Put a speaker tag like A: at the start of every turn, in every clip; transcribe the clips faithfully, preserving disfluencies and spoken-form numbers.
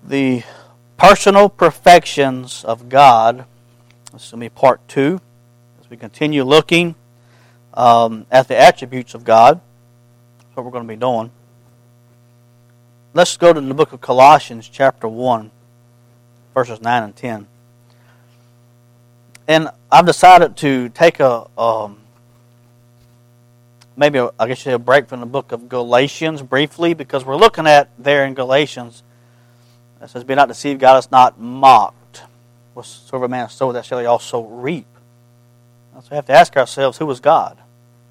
A: The personal perfections of God. This is going to be part two as we continue looking um, at the attributes of God. That's what we're going to be doing. Let's go to the book of Colossians chapter one, verses nine and ten. And I've decided to take a, um, maybe a, I guess you say a break from the book of Galatians briefly, because we're looking at there in Galatians, it says, "Be not deceived, God is not mocked. Whatsoever a man soweth, that shall he also reap." So we have to ask ourselves, who was God?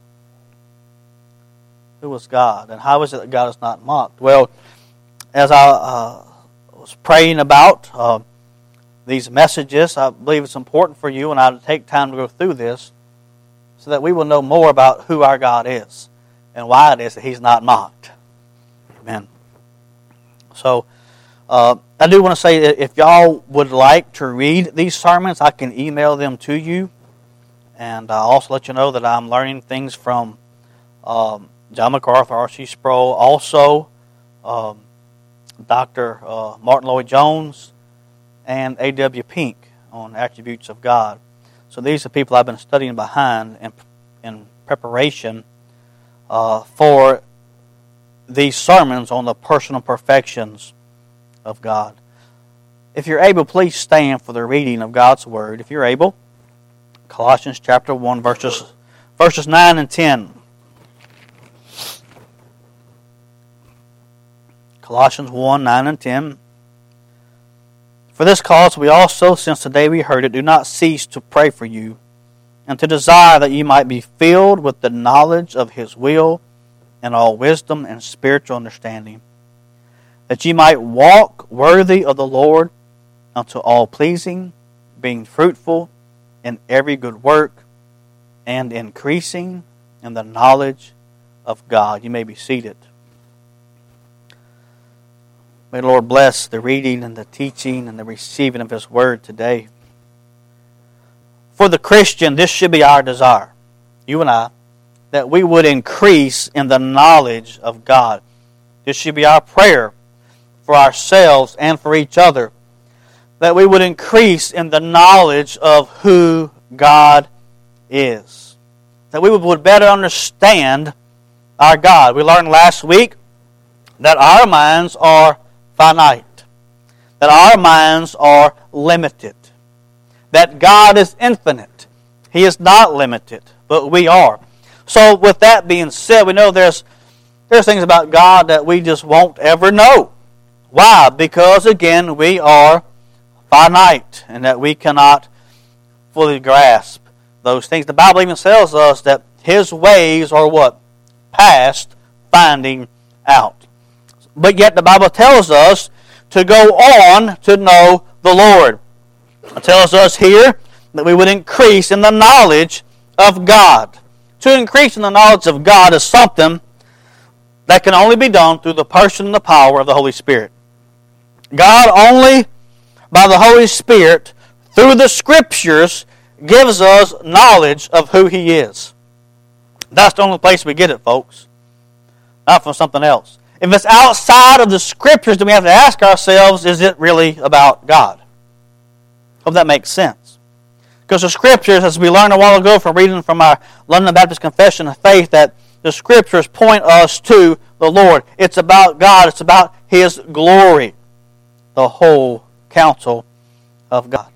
A: Who was God? And how is it that God is not mocked? Well, as I uh, was praying about uh, these messages, I believe it's important for you and I to take time to go through this so that we will know more about who our God is and why it is that He's not mocked. Amen. So, uh, I do want to say that if y'all would like to read these sermons, I can email them to you. And I'll also let you know that I'm learning things from um, John MacArthur, R C Sproul, also um, Doctor Uh, Martin Lloyd-Jones, and A W Pink on attributes of God. So these are people I've been studying behind in, in preparation uh, for these sermons on the personal perfections of God. If you're able, please stand for the reading of God's Word. If you're able, Colossians chapter one, verses, verses nine and ten. Colossians one, nine and ten. "For this cause we also, since the day we heard it, do not cease to pray for you, and to desire that you might be filled with the knowledge of His will and all wisdom and spiritual understanding, that ye might walk worthy of the Lord unto all pleasing, being fruitful in every good work, and increasing in the knowledge of God." You may be seated. May the Lord bless the reading and the teaching and the receiving of His Word today. For the Christian, this should be our desire, you and I, that we would increase in the knowledge of God. This should be our prayer for ourselves and for each other, that we would increase in the knowledge of who God is, that we would better understand our God. We learned last week that our minds are finite, that our minds are limited, that God is infinite. He is not limited, but we are. So with that being said, we know there's there's things about God that we just won't ever know. Why? Because, again, we are finite and that we cannot fully grasp those things. The Bible even tells us that His ways are what? Past finding out. But yet the Bible tells us to go on to know the Lord. It tells us here that we would increase in the knowledge of God. To increase in the knowledge of God is something that can only be done through the person and the power of the Holy Spirit. God only, by the Holy Spirit, through the Scriptures, gives us knowledge of who He is. That's the only place we get it, folks. Not from something else. If it's outside of the Scriptures, then we have to ask ourselves, is it really about God? Hope that makes sense. Because the Scriptures, as we learned a while ago from reading from our London Baptist Confession of Faith, that the Scriptures point us to the Lord. It's about God. It's about His glory. The whole counsel of God.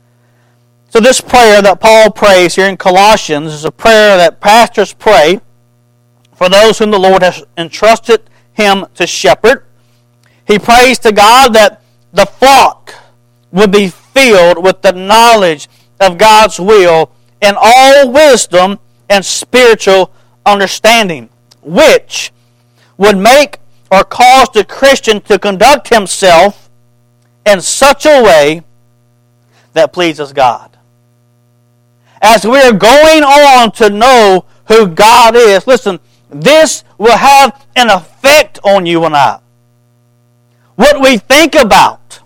A: So this prayer that Paul prays here in Colossians is a prayer that pastors pray for those whom the Lord has entrusted him to shepherd. He prays to God that the flock would be filled with the knowledge of God's will and all wisdom and spiritual understanding, which would make or cause the Christian to conduct himself in such a way that pleases God. As we are going on to know who God is, listen, this will have an effect on you and I. What we think about,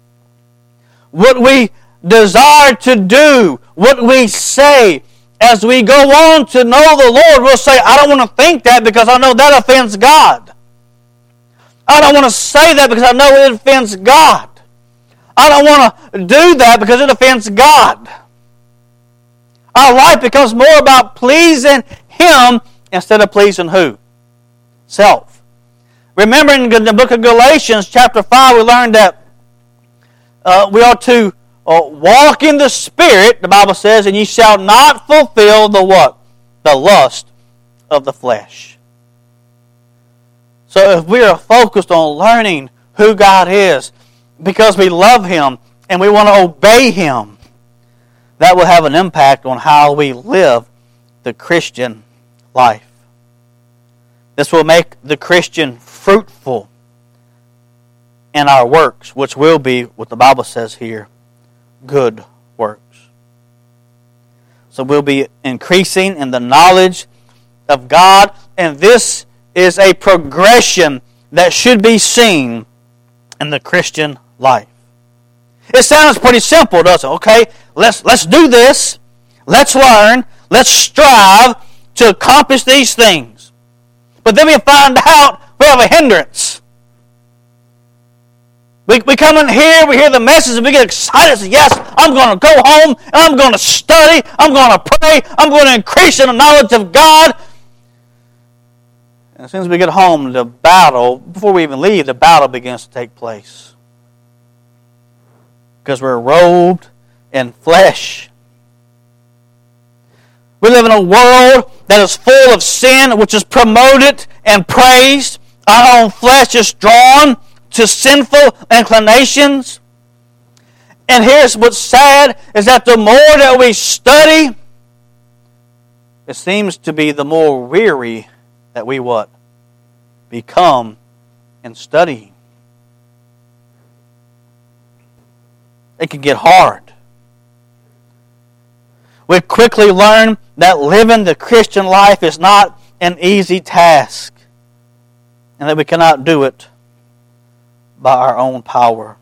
A: what we desire to do, what we say, as we go on to know the Lord, we'll say, I don't want to think that because I know that offends God. I don't want to say that because I know it offends God. I don't want to do that because it offends God. Our life becomes more about pleasing Him instead of pleasing who? Self. Remember in the book of Galatians chapter five, we learned that uh, we are to uh, walk in the Spirit, the Bible says, and ye shall not fulfill the what? The lust of the flesh. So if we are focused on learning who God is because we love Him and we want to obey Him, that will have an impact on how we live the Christian life. This will make the Christian fruitful in our works, which will be, what the Bible says here, good works. So we'll be increasing in the knowledge of God, and this is a progression that should be seen in the Christian life. It sounds pretty simple, doesn't it? Okay, let's let's do this. Let's learn. Let's strive to accomplish these things. But then we find out we have a hindrance. We, we come in here, we hear the message, and we get excited. Say, yes, I'm going to go home, and I'm going to study, I'm going to pray, I'm going to increase in the knowledge of God. And as soon as we get home, the battle, before we even leave, the battle begins to take place. Because we're robed in flesh. We live in a world that is full of sin, which is promoted and praised. Our own flesh is drawn to sinful inclinations. And here's what's sad, is that the more that we study, it seems to be the more weary that we what? Become in studying. It can get hard. We quickly learn that living the Christian life is not an easy task, and that we cannot do it by our own power.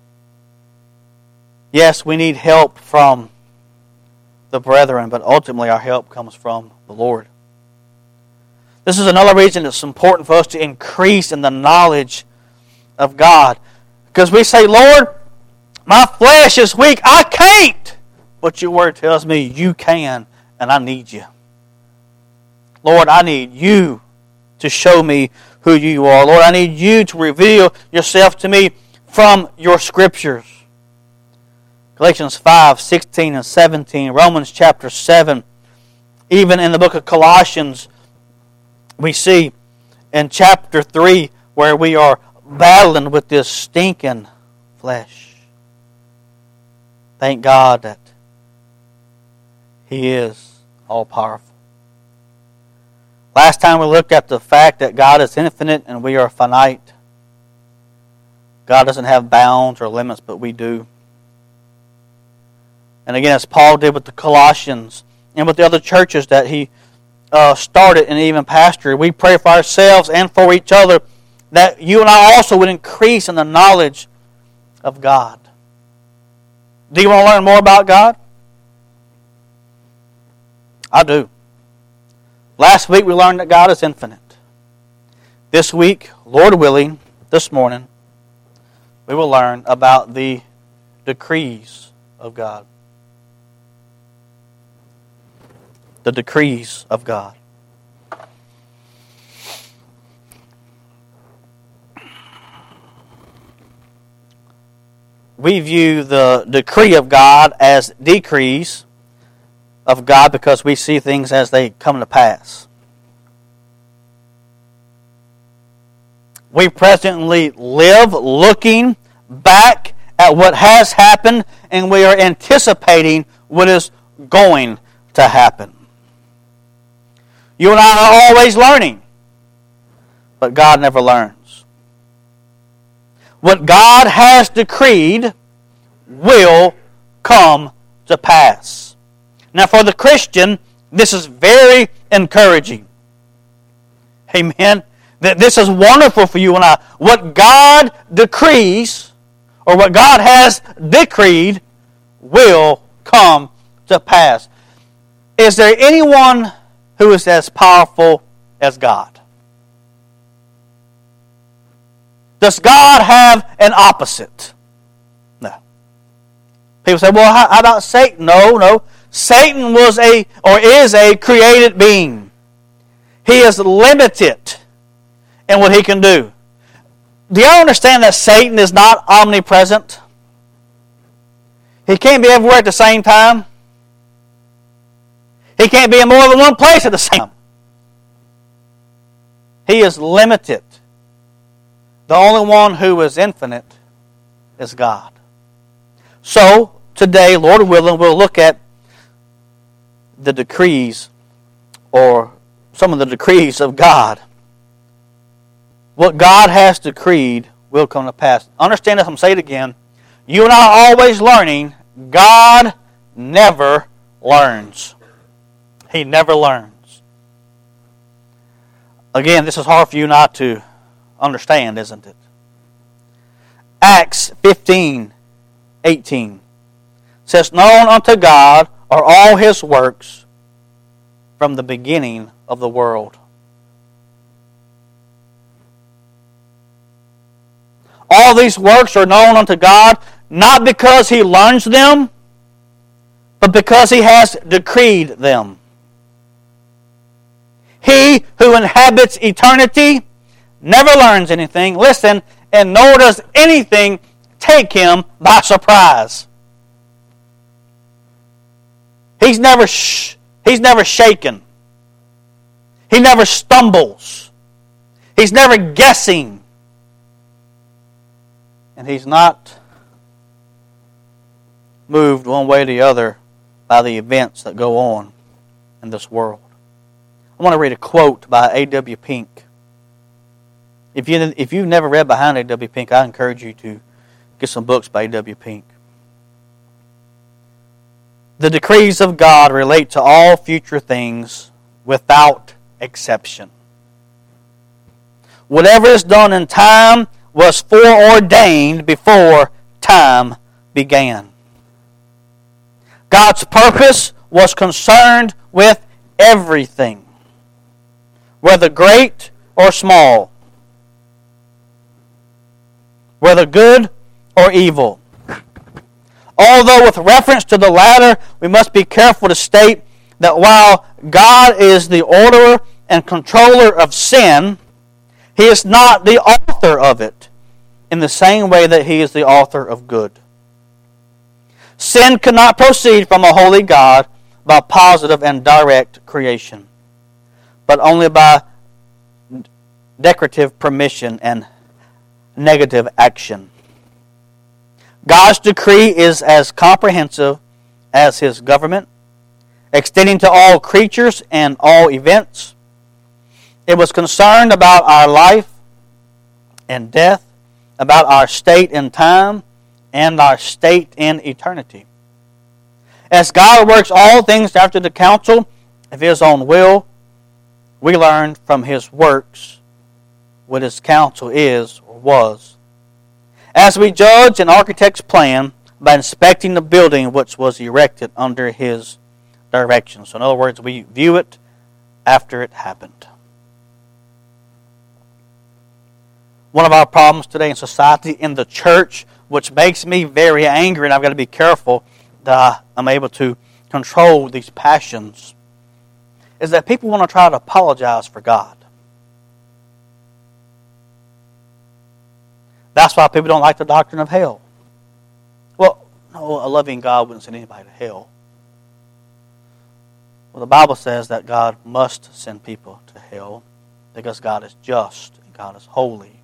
A: Yes, we need help from the brethren, but ultimately our help comes from the Lord. This is another reason it's important for us to increase in the knowledge of God. Because we say, Lord, my flesh is weak. I can't. But your word tells me you can, and I need you. Lord, I need you to show me who you are. Lord, I need you to reveal yourself to me from your scriptures. Galatians five, sixteen and seventeen, Romans chapter seven, even in the book of Colossians, we see in chapter three where we are battling with this stinking flesh. Thank God that He is all-powerful. Last time we looked at the fact that God is infinite and we are finite. God doesn't have bounds or limits, but we do. And again, as Paul did with the Colossians and with the other churches that he uh, started and even pastored, we pray for ourselves and for each other that you and I also would increase in the knowledge of God. Do you want to learn more about God? I do. Last week we learned that God is infinite. This week, Lord willing, this morning, we will learn about the decrees of God. The decrees of God. We view the decree of God as decrees of God because we see things as they come to pass. We presently live looking back at what has happened, and we are anticipating what is going to happen. You and I are always learning, but God never learns. What God has decreed will come to pass. Now for the Christian, this is very encouraging. Amen. That this is wonderful for you and I. What God decrees, or what God has decreed, will come to pass. Is there anyone who is as powerful as God? Does God have an opposite? No. People say, well, how about Satan? No, no. Satan was a, or is a created being. He is limited in what he can do. Do you understand that Satan is not omnipresent? He can't be everywhere at the same time. He can't be in more than one place at the same time. He is limited. The only one who is infinite is God. So, today, Lord willing, we'll look at the decrees, or some of the decrees of God. What God has decreed will come to pass. Understand this, I'm going to say it again. You and I are always learning. God never learns. He never learns. Again, this is hard for you not to understand, isn't it? Acts fifteen eighteen says, known unto God are all His works from the beginning of the world. All these works are known unto God, not because He learns them, but because He has decreed them. He who inhabits eternity never learns anything, listen, and nor does anything take Him by surprise. He's never sh- he's never shaken. He never stumbles. He's never guessing. And He's not moved one way or the other by the events that go on in this world. I want to read a quote by A W Pink. If, you, if you've never read behind A W Pink, I encourage you to get some books by A W Pink. The decrees of God relate to all future things without exception. Whatever is done in time was foreordained before time began. God's purpose was concerned with everything, whether great or small, whether good or evil. Although with reference to the latter, we must be careful to state that while God is the orderer and controller of sin, He is not the author of it in the same way that He is the author of good. Sin cannot proceed from a holy God by positive and direct creation, but only by decorative permission and negative action. God's decree is as comprehensive as His government, extending to all creatures and all events. It was concerned about our life and death, about our state in time, and our state in eternity. As God works all things after the counsel of His own will, we learn from His works what His counsel is or was. As we judge an architect's plan by inspecting the building which was erected under his direction. So in other words, we view it after it happened. One of our problems today in society, in the church, which makes me very angry, and I've got to be careful that I'm able to control these passions, is that people want to try to apologize for God. That's why people don't like the doctrine of hell. Well, no, a loving God wouldn't send anybody to hell. Well, the Bible says that God must send people to hell because God is just and God is holy.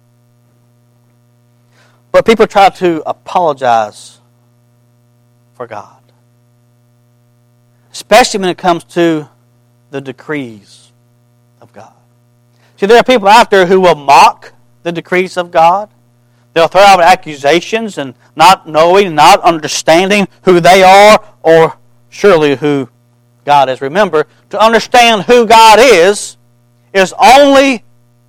A: But people try to apologize for God, especially when it comes to the decrees of God. See, there are people out there who will mock the decrees of God. They'll throw out accusations and not knowing, not understanding who they are or surely who God is. Remember, to understand who God is, is only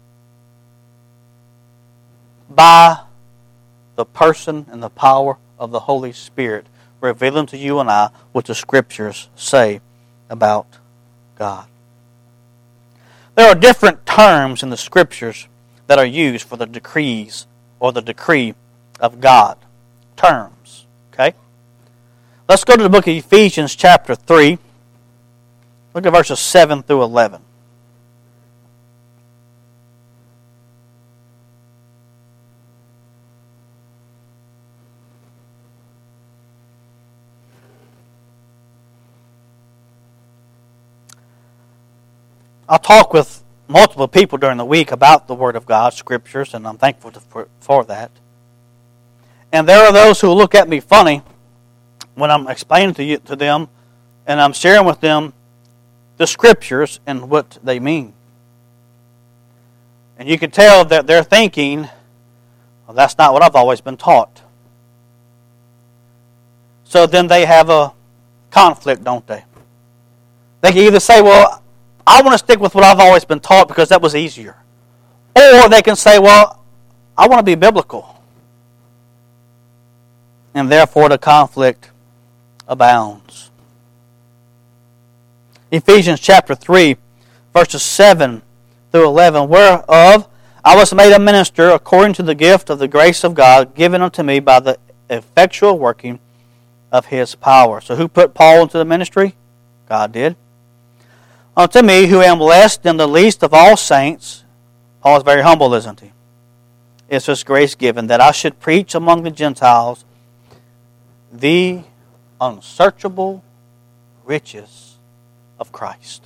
A: by the person and the power of the Holy Spirit revealing to you and I what the Scriptures say about God. There are different terms in the Scriptures that are used for the decrees or the decree of God. Terms. Okay? Let's go to the book of Ephesians chapter three. Look at verses seven through eleven. I'll talk with multiple people during the week about the Word of God, Scriptures, and I'm thankful for, for that. And there are those who look at me funny when I'm explaining to you, to them, and I'm sharing with them the Scriptures and what they mean. And you can tell that they're thinking, well, that's not what I've always been taught. So then they have a conflict, don't they? They can either say, well, I want to stick with what I've always been taught because that was easier. Or they can say, well, I want to be biblical. And therefore the conflict abounds. Ephesians chapter three, verses seven through eleven, whereof I was made a minister according to the gift of the grace of God given unto me by the effectual working of His power. So who put Paul into the ministry? God did. Unto me, who am less than the least of all saints, Paul is very humble, isn't he? Is this grace given, that I should preach among the Gentiles the unsearchable riches of Christ,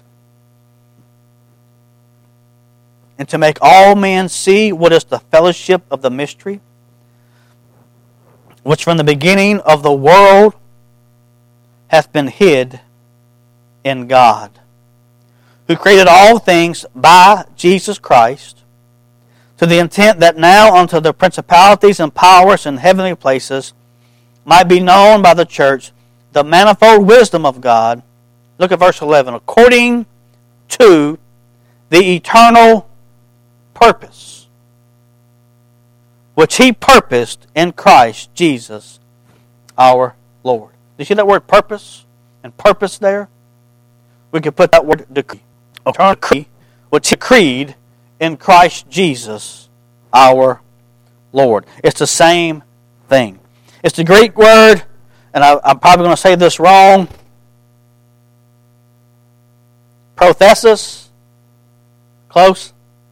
A: and to make all men see what is the fellowship of the mystery, which from the beginning of the world hath been hid in God, who created all things by Jesus Christ, to the intent that now unto the principalities and powers in heavenly places might be known by the church the manifold wisdom of God. Look at verse eleven. According to the eternal purpose, which He purposed in Christ Jesus our Lord. Do you see that word purpose and purpose there? We could put that word decree. Eternal decree, which He decreed in Christ Jesus our Lord. It's the same thing. It's the Greek word, and I, I'm probably going to say this wrong, prothesis. Close?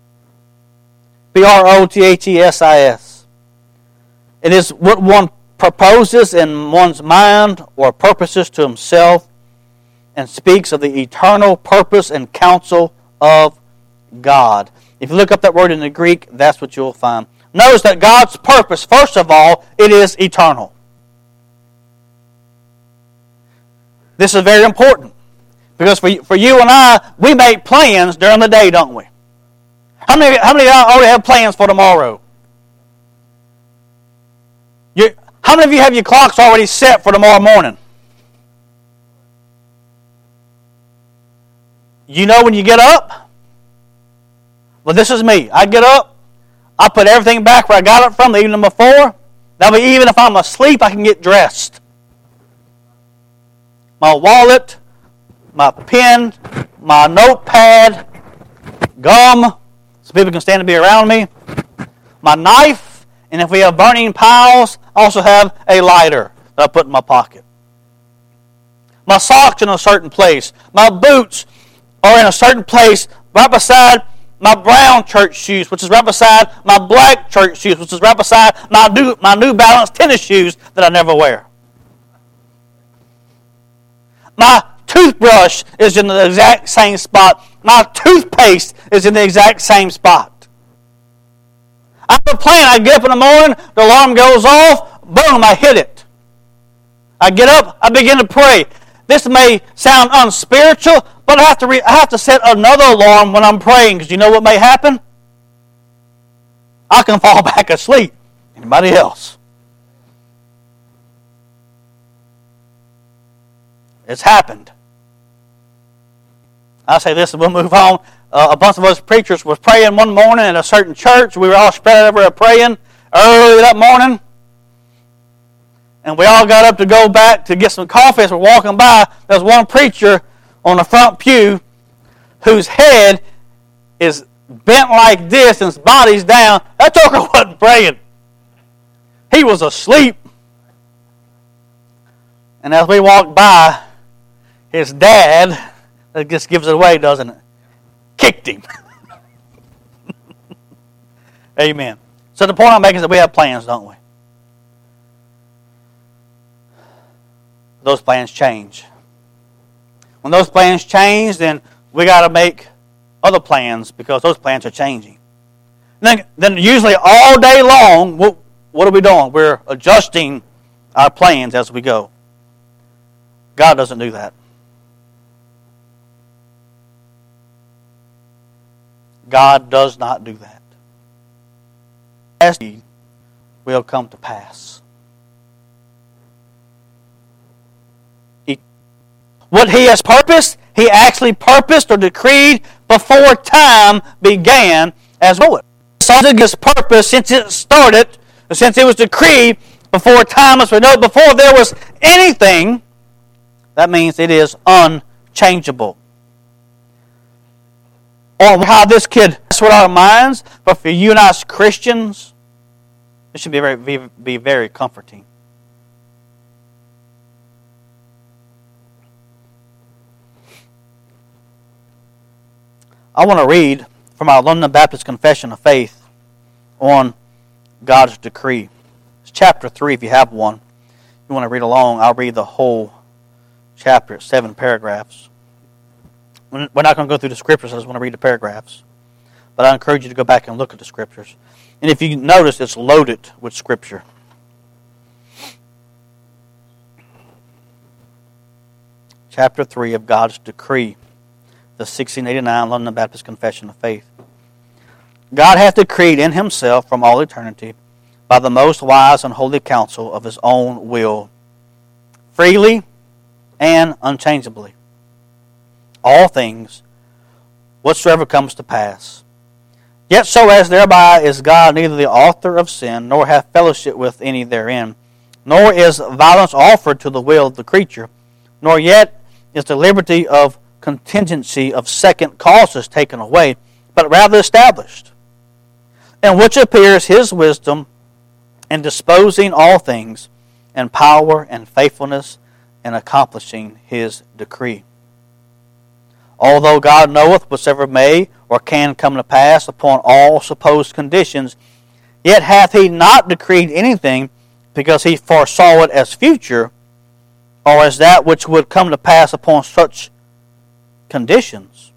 A: P R O T H E S I S. It is what one proposes in one's mind or purposes to himself, and speaks of the eternal purpose and counsel of God. If you look up that word in the Greek, that's what you'll find. Notice that God's purpose, first of all, it is eternal. This is very important. Because for, for you and I, we make plans during the day, don't we? How many, how many of you already have plans for tomorrow? You, how many of you have your clocks already set for tomorrow morning? You know when you get up? Well, this is me. I get up, I put everything back where I got it from the evening before. That way, even if I'm asleep, I can get dressed. My wallet, my pen, my notepad, gum, so people can stand and be around me, my knife, and if we have burning piles, I also have a lighter that I put in my pocket. My socks in a certain place. My boots are in a certain place right beside my brown church shoes, which is right beside my black church shoes, which is right beside my new, my New Balance tennis shoes that I never wear. My toothbrush is in the exact same spot. My toothpaste is in the exact same spot. I have a plan. I get up in the morning, the alarm goes off, boom, I hit it. I get up, I begin to pray. This may sound unspiritual, but I have to re- I have to set another alarm when I'm praying, because you know what may happen? I can fall back asleep. Anybody else? It's happened. I'll say this and we'll move on. Uh, a bunch of us preachers was praying one morning in a certain church. We were all spread out everywhere praying early that morning. And we all got up to go back to get some coffee. As we're walking by, there's one preacher on the front pew whose head is bent like this and his body's down. That joker wasn't praying. He was asleep. And as we walked by, his dad, that just gives it away, doesn't it? Kicked him. Amen. So the point I'm making is that we have plans, don't we? Those plans change. When those plans change, then we got to make other plans because those plans are changing. Then, then usually all day long, what, what are we doing? We're adjusting our plans as we go. God doesn't do that. God does not do that. As he will come to pass. He, what he has purposed, he actually purposed or decreed before time began as well. His purpose since it started, since it was decreed before time was no, before there was anything, that means it is unchangeable. Or how this could mess with our minds, but for you and I as Christians, it should be very, be, be very comforting. I want to read from our London Baptist Confession of Faith on God's decree. It's chapter three if you have one. If you want to read along, I'll read the whole chapter, seven paragraphs. We're not going to go through the scriptures, I just want to read the paragraphs. But I encourage you to go back and look at the scriptures. And if you notice, it's loaded with scripture. Chapter three of God's decree. The sixteen eighty-nine London Baptist Confession of Faith. God hath decreed in himself from all eternity, by the most wise and holy counsel of his own will, freely and unchangeably, all things whatsoever comes to pass. Yet so as thereby is God neither the author of sin, nor hath fellowship with any therein, nor is violence offered to the will of the creature, nor yet is the liberty of contingency of second causes taken away, but rather established, in which appears his wisdom in disposing all things, and power and faithfulness in accomplishing his decree. Although God knoweth whatsoever may or can come to pass upon all supposed conditions, yet hath he not decreed anything because he foresaw it as future, or as that which would come to pass upon such conditions.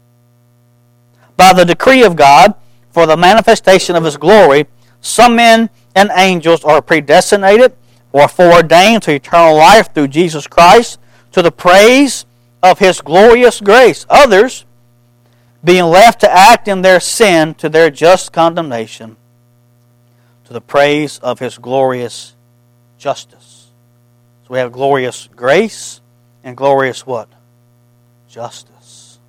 A: By the decree of God, for the manifestation of his glory, some men and angels are predestinated or foreordained to eternal life through Jesus Christ, to the praise of his glorious grace. Others, being left to act in their sin to their just condemnation, to the praise of his glorious justice. So we have glorious grace and glorious what? Justice.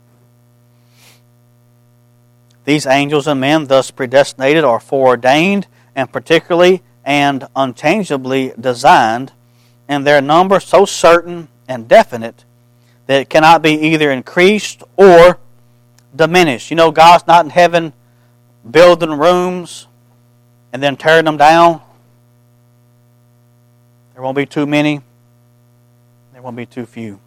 A: These angels and men thus predestinated or foreordained, and particularly and unchangeably designed, and their number so certain and definite that it cannot be either increased or diminished. You know, God's not in heaven building rooms and then tearing them down. There won't be too many. There won't be too few.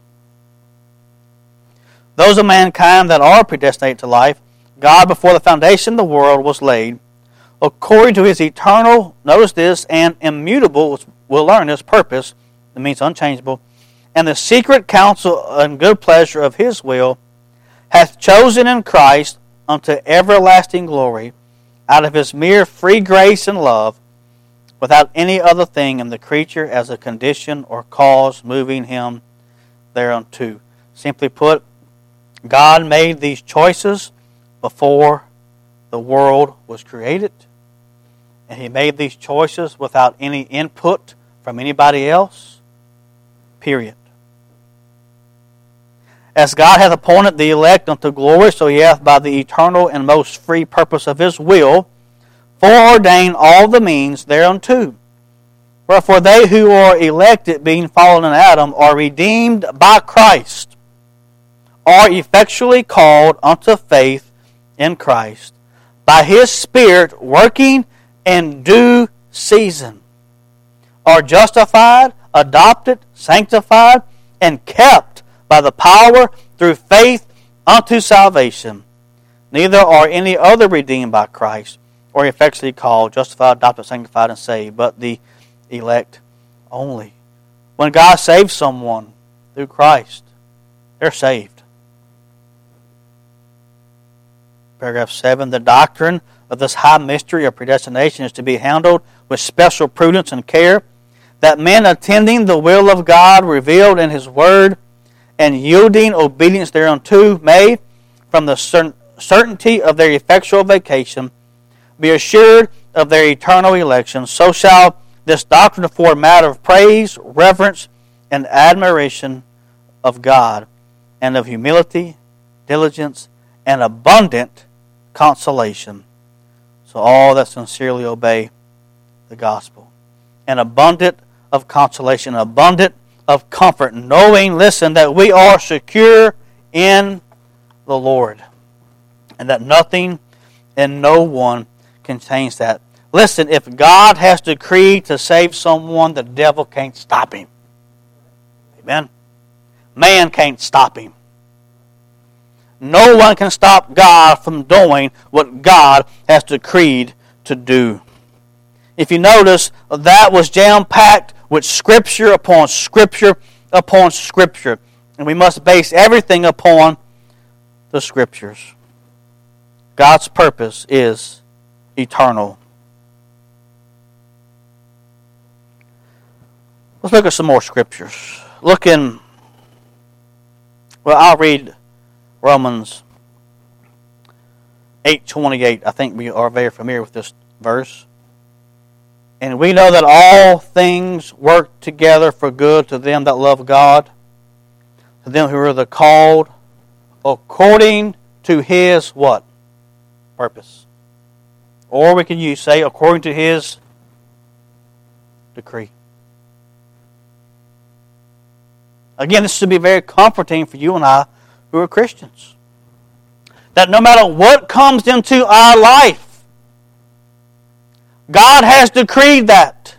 A: Those of mankind that are predestinated to life, God before the foundation of the world was laid, according to his eternal, notice this, and immutable, we'll learn this, purpose, it means unchangeable, and the secret counsel and good pleasure of his will, hath chosen in Christ unto everlasting glory, out of his mere free grace and love, without any other thing in the creature as a condition or cause moving him thereunto. Simply put, God made these choices before the world was created, and he made these choices without any input from anybody else, period. As God hath appointed the elect unto glory, so he hath by the eternal and most free purpose of his will foreordained all the means thereunto. Wherefore they who are elected, being fallen in Adam, are redeemed by Christ, are effectually called unto faith in Christ by His Spirit working in due season, are justified, adopted, sanctified, and kept by the power through faith unto salvation. Neither are any other redeemed by Christ, or effectually called, justified, adopted, sanctified, and saved, but the elect only. When God saves someone through Christ, they're saved. Paragraph seven, the doctrine of this high mystery of predestination is to be handled with special prudence and care, that men attending the will of God revealed in His Word and yielding obedience thereunto may, from the certainty of their effectual vocation, be assured of their eternal election. So shall this doctrine afford matter of praise, reverence, and admiration of God, and of humility, diligence, and abundant consolation. So all that sincerely obey the gospel. And abundant of consolation, abundant of comfort, knowing, listen, that we are secure in the Lord, and that nothing and no one can change that. Listen, if God has decreed to save someone, the devil can't stop him. Amen? Man can't stop him. No one can stop God from doing what God has decreed to do. If you notice, that was jam-packed with Scripture upon Scripture upon Scripture. And we must base everything upon the Scriptures. God's purpose is eternal. Let's look at some more Scriptures. Look in, well, I'll read Romans eight twenty-eight. I think we are very familiar with this verse. And we know that all things work together for good to them that love God, to them who are the called according to His what? Purpose. Or we can use say according to His decree. Again, this should be very comforting for you and I who are Christians. That no matter what comes into our life, God has decreed that.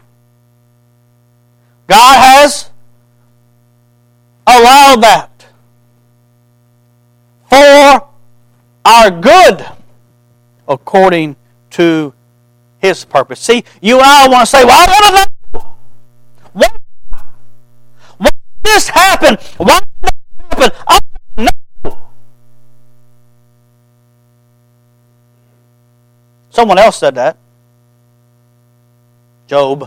A: God has allowed that for our good according to His purpose. See, you and I want to say, well, I want to know. What, why did this happen? Why did that happen? I want to know. Someone else said that. Job.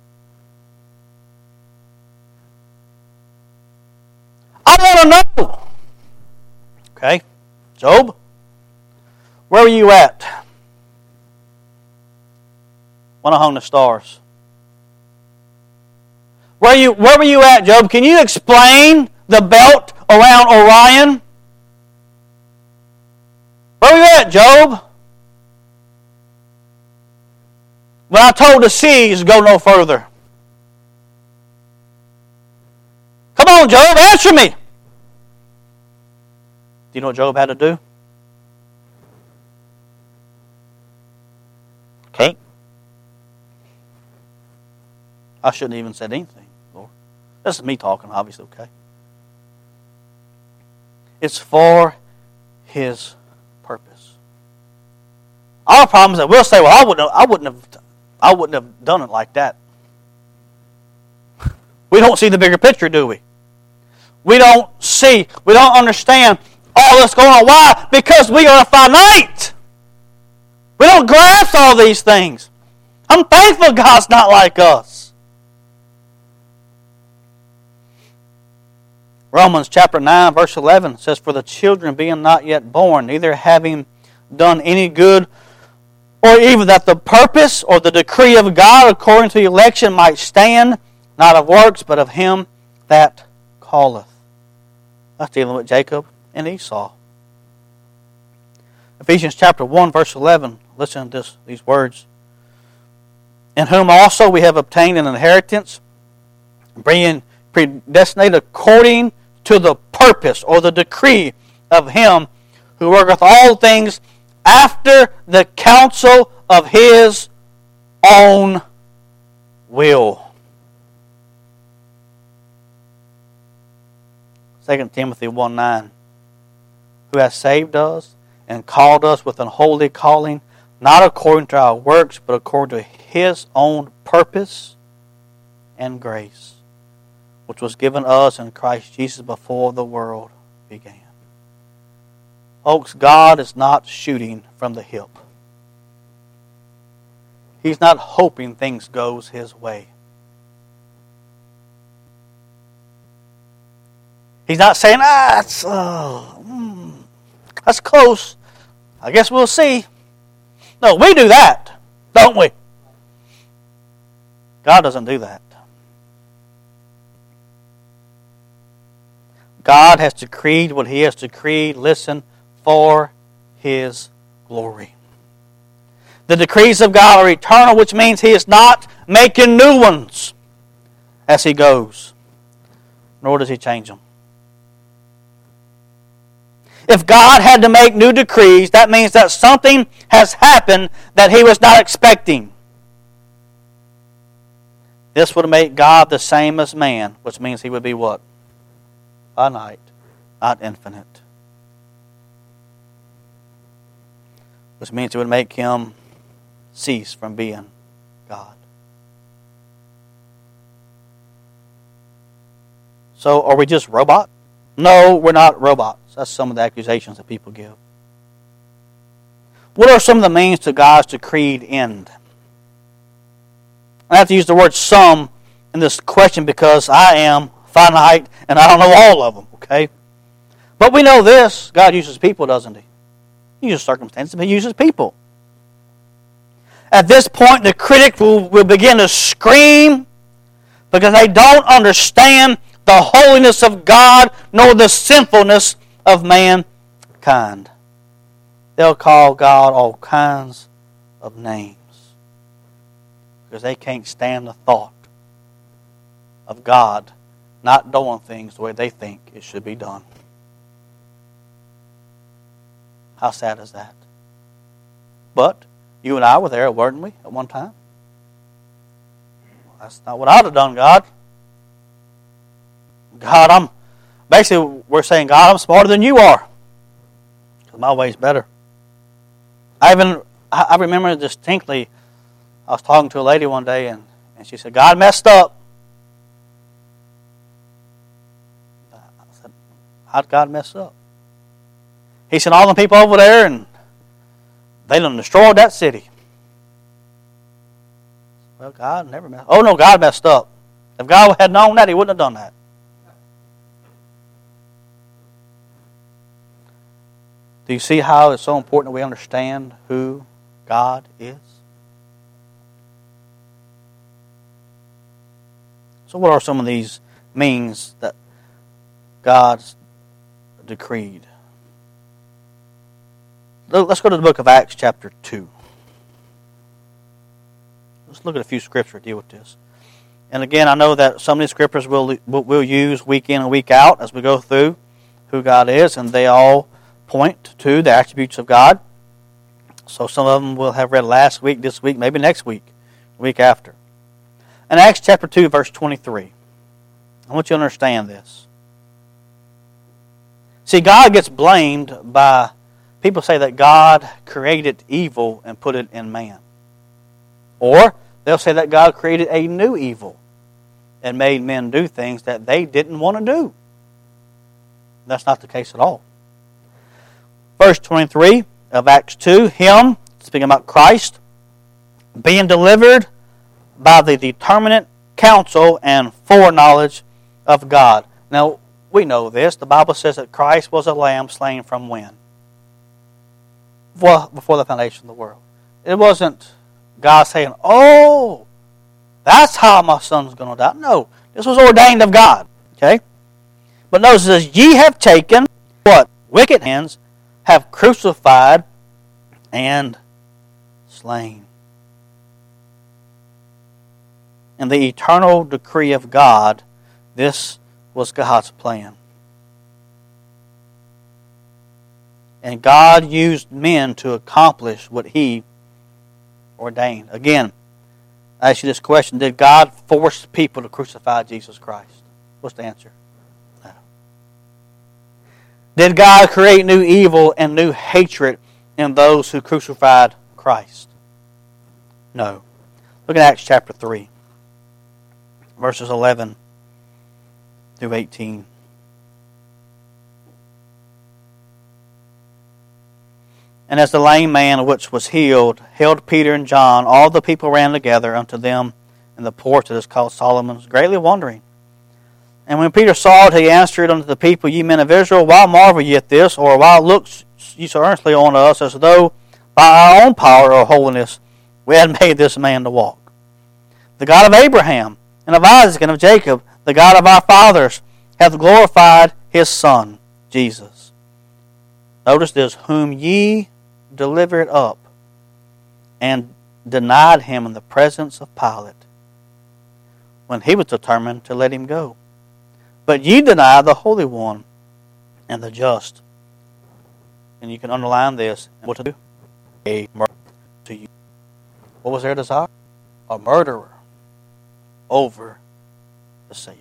A: I want to know. Okay. Job, where were you at when I hung the stars? Where you where were you at, Job? Can you explain the belt around Orion? Where were you at, Job? When I told the seas, go no further. Come on, Job, answer me. Do you know what Job had to do? Okay. I shouldn't have even said anything, Lord. This is me talking, obviously, okay? It's for His purpose. Our problem is that we'll say, well, I wouldn't have, I wouldn't have I wouldn't have done it like that. We don't see the bigger picture, do we? We don't see, we don't understand all that's going on. Why? Because we are finite. We don't grasp all these things. I'm thankful God's not like us. Romans chapter nine, verse eleven says, for the children being not yet born, neither having done any good or even that the purpose or the decree of God according to the election might stand, not of works, but of Him that calleth. That's dealing with Jacob and Esau. Ephesians chapter one, verse eleven. Listen to this, these words. In whom also we have obtained an inheritance, being predestinated according to the purpose or the decree of Him who worketh all things after the counsel of His own will. Second Timothy one nine. Who has saved us and called us with an holy calling, not according to our works, but according to His own purpose and grace, which was given us in Christ Jesus before the world began. Folks, God is not shooting from the hip. He's not hoping things goes His way. He's not saying, ah, that's, uh, mm, that's close. I guess we'll see. No, we do that, don't we? God doesn't do that. God has decreed what He has decreed, listen, for His glory. The decrees of God are eternal, which means He is not making new ones as He goes, nor does He change them. If God had to make new decrees, that means that something has happened that He was not expecting. This would make God the same as man, which means He would be what? Finite, not infinite. Which means it would make Him cease from being God. So, are we just robots? No, we're not robots. That's some of the accusations that people give. What are some of the means to God's decreed end? I have to use the word some in this question because I am finite and I don't know all of them, okay? But we know this, God uses people, doesn't He? He uses circumstances, but He uses people. At this point, the critic will, will begin to scream because they don't understand the holiness of God nor the sinfulness of mankind. They'll call God all kinds of names because they can't stand the thought of God not doing things the way they think it should be done. How sad is that? But you and I were there, weren't we, at one time? Well, that's not what I'd have done, God. God, I'm... Basically, we're saying, God, I'm smarter than you are. Because my way's better. I even... I remember distinctly, I was talking to a lady one day, and, and she said, God messed up. I said, how'd God mess up? He sent all the people over there, and they done destroyed that city. Well, God never messed up. Oh, no, God messed up. If God had known that, He wouldn't have done that. Do you see how it's so important that we understand who God is? So what are some of these means that God's decreed? Let's go to the book of Acts chapter two. Let's look at a few scriptures that deal with this. And again, I know that some of these scriptures we'll, we'll use week in and week out as we go through who God is, and they all point to the attributes of God. So some of them we'll have read last week, this week, maybe next week, the week after. In Acts chapter two, verse twenty-three, I want you to understand this. See, God gets blamed by people say that God created evil and put it in man. Or they'll say that God created a new evil and made men do things that they didn't want to do. That's not the case at all. Verse twenty-three of Acts two, Him, speaking about Christ, being delivered by the determinate counsel and foreknowledge of God. Now, we know this. The Bible says that Christ was a lamb slain from when? Before, before the foundation of the world. It wasn't God saying, oh, that's how my son's going to die. No, this was ordained of God. Okay? But notice it says, ye have taken what? Wicked hands have crucified and slain. In the eternal decree of God, this was God's plan. And God used men to accomplish what He ordained. Again, I ask you this question. Did God force people to crucify Jesus Christ? What's the answer? No. Did God create new evil and new hatred in those who crucified Christ? No. Look at Acts chapter three, verses eleven through eighteen. And as the lame man which was healed held Peter and John, all the people ran together unto them in the porch that is called Solomon's, greatly wondering. And when Peter saw it, he answered unto the people, Ye men of Israel, why marvel ye at this? Or why look ye so earnestly on us, as though by our own power or holiness we had made this man to walk? The God of Abraham, and of Isaac, and of Jacob, the God of our fathers, hath glorified His Son, Jesus. Notice this, whom ye delivered up and denied Him in the presence of Pilate, when he was determined to let Him go. But ye deny the Holy One and the just. And you can underline this. What to do? A murderer to you. What was their desire? A murderer over the Savior.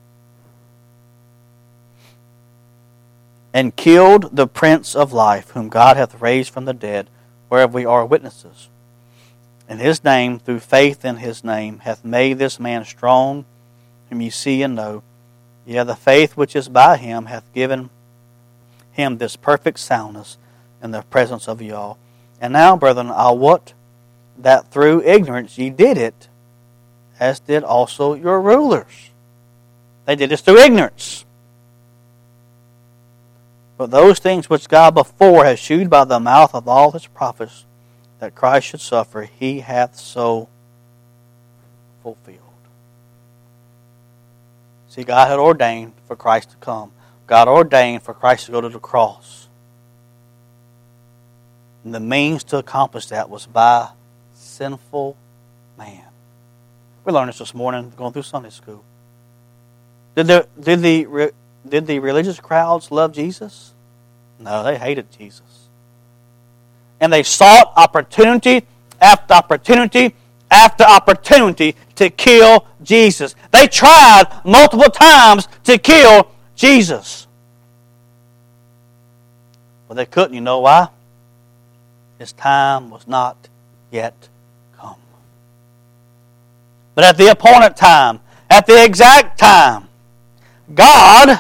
A: And killed the Prince of Life, whom God hath raised from the dead, whereof we are witnesses. And His name, through faith in His name, hath made this man strong, whom ye see and know. Yea, the faith which is by Him hath given him this perfect soundness in the presence of you all. And now, brethren, I wot that through ignorance ye did it, as did also your rulers. They did this through ignorance. But those things which God before has shewed by the mouth of all His prophets, that Christ should suffer, He hath so fulfilled. See, God had ordained for Christ to come. God ordained for Christ to go to the cross. And the means to accomplish that was by sinful man. We learned this this morning going through Sunday school. Did the, did the, did the religious crowds love Jesus? No, they hated Jesus. And they sought opportunity after opportunity after opportunity to kill Jesus. They tried multiple times to kill Jesus. But they couldn't. You know why? His time was not yet come. But at the appointed time, at the exact time, God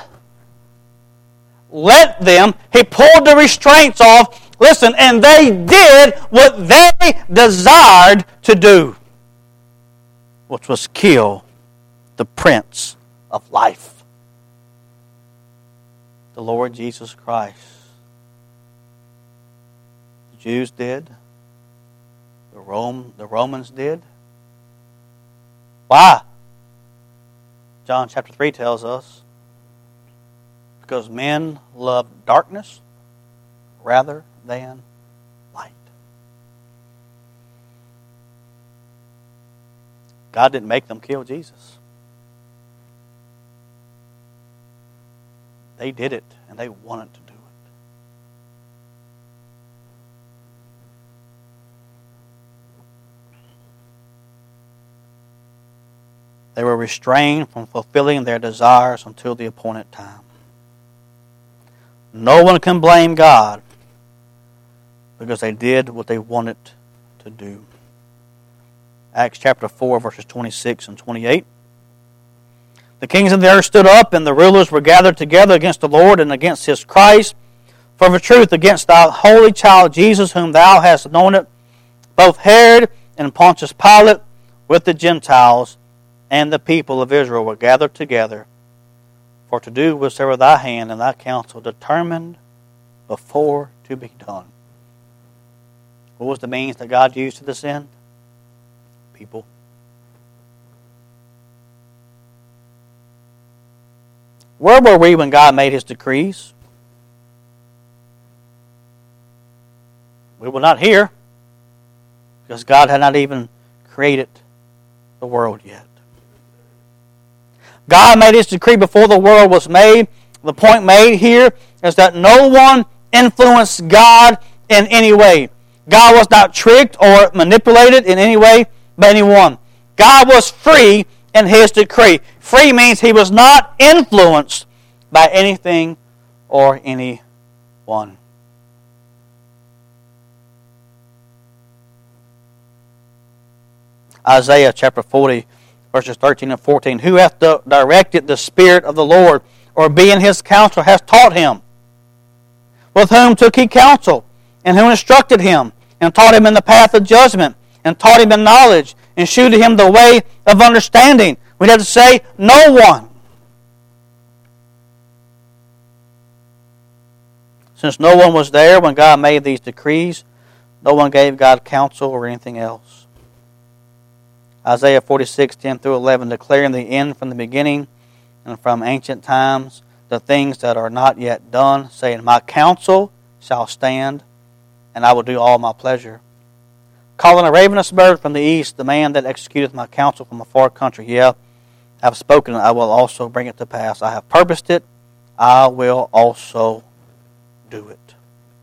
A: let them, He pulled the restraints off, listen, and they did what they desired to do, which was kill the Prince of Life, the Lord Jesus Christ. The Jews did. The Rome, the Romans did. Why? John chapter three tells us, because men love darkness rather than light. God didn't make them kill Jesus. They did it, and they wanted to do it. They were restrained from fulfilling their desires until the appointed time. No one can blame God because they did what they wanted to do. Acts chapter four, verses twenty-six and twenty-eight. The kings of the earth stood up, and the rulers were gathered together against the Lord and against His Christ, for the truth against thy holy child Jesus, whom thou hast anointed, both Herod and Pontius Pilate with the Gentiles and the people of Israel were gathered together, for to do whatsoever thy hand and thy counsel determined before to be done. What was the means that God used to this end? People. Where were we when God made His decrees? We were not here, because God had not even created the world yet. God made His decree before the world was made. The point made here is that no one influence God in any way. God was not tricked or manipulated in any way by anyone. God was free in His decree. Free means He was not influenced by anything or anyone. Isaiah chapter forty, verses thirteen and fourteen. Who hath directed the Spirit of the Lord, or being His counselor, hath taught him? With whom took He counsel, and who instructed him, and taught him in the path of judgment, and taught him in knowledge, and shewed him the way of understanding? We'd have to say, no one. Since no one was there when God made these decrees, no one gave God counsel or anything else. Isaiah forty-six, ten through eleven, declaring the end from the beginning and from ancient times, the things that are not yet done, saying, my counsel shall stand, and I will do all my pleasure. Calling a ravenous bird from the east, the man that executeth my counsel from a far country. Yeah, I have spoken, I will also bring it to pass. I have purposed it, I will also do it.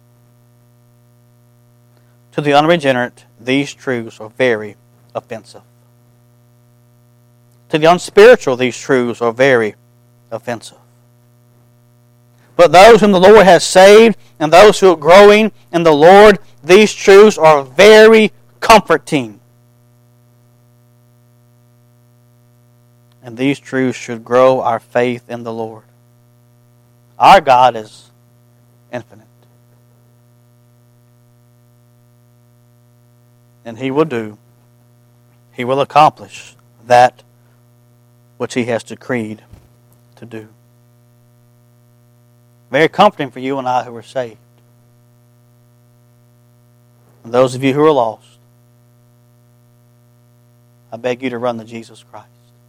A: To the unregenerate, these truths are very offensive. To the unspiritual, these truths are very offensive. But those whom the Lord has saved, and those who are growing in the Lord, these truths are very comforting. And these truths should grow our faith in the Lord. Our God is infinite. And He will do, He will accomplish that which He has decreed to do. Very comforting for you and I who are saved. And those of you who are lost, I beg you to run to Jesus Christ.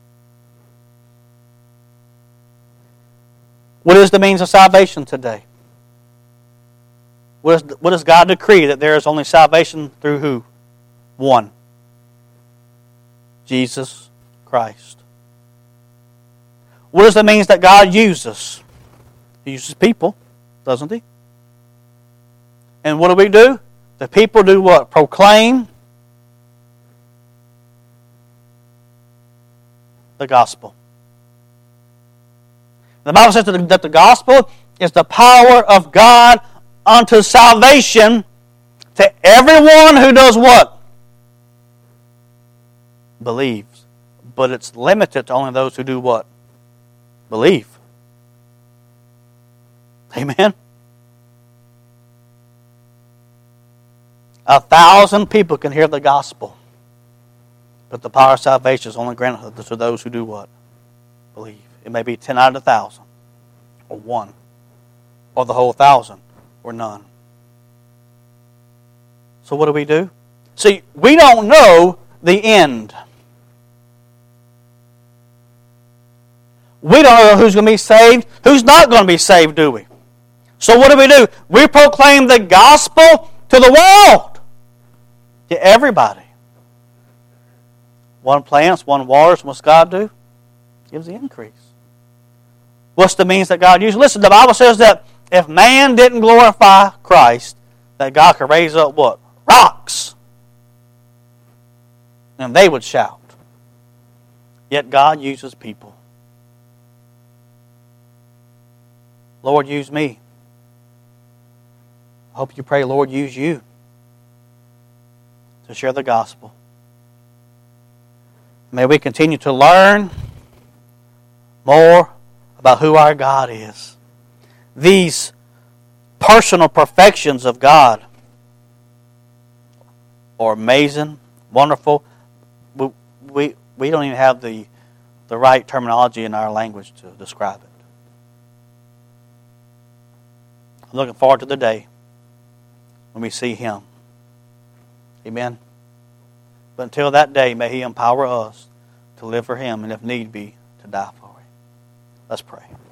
A: What is the means of salvation today? What, is, what does God decree? That there is only salvation through who? One. Jesus Christ. What is the means that God uses? He uses people, doesn't He? And what do we do? The people do what? Proclaim the gospel. The Bible says that the gospel is the power of God unto salvation to everyone who does what? Believes. But it's limited to only those who do what? Believe. Amen? A thousand people can hear the gospel, but the power of salvation is only granted to those who do what? Believe. It may be ten out of a thousand, or one, or the whole thousand, or none. So what do we do? See, we don't know the end. We don't know who's going to be saved, who's not going to be saved, do we? So what do we do? We proclaim the gospel to the world, to everybody. One plants, one waters. What's God do? Gives the increase. What's the means that God uses? Listen, the Bible says that if man didn't glorify Christ, that God could raise up what? Rocks. And they would shout. Yet God uses people. Lord, use me. I hope you pray, Lord, use you to share the gospel. May we continue to learn more about who our God is. These personal perfections of God are amazing, wonderful. We, we, we don't even have the, the right terminology in our language to describe it. I'm looking forward to the day when we see Him. Amen. But until that day, may He empower us to live for Him and if need be, to die for Him. Let's pray.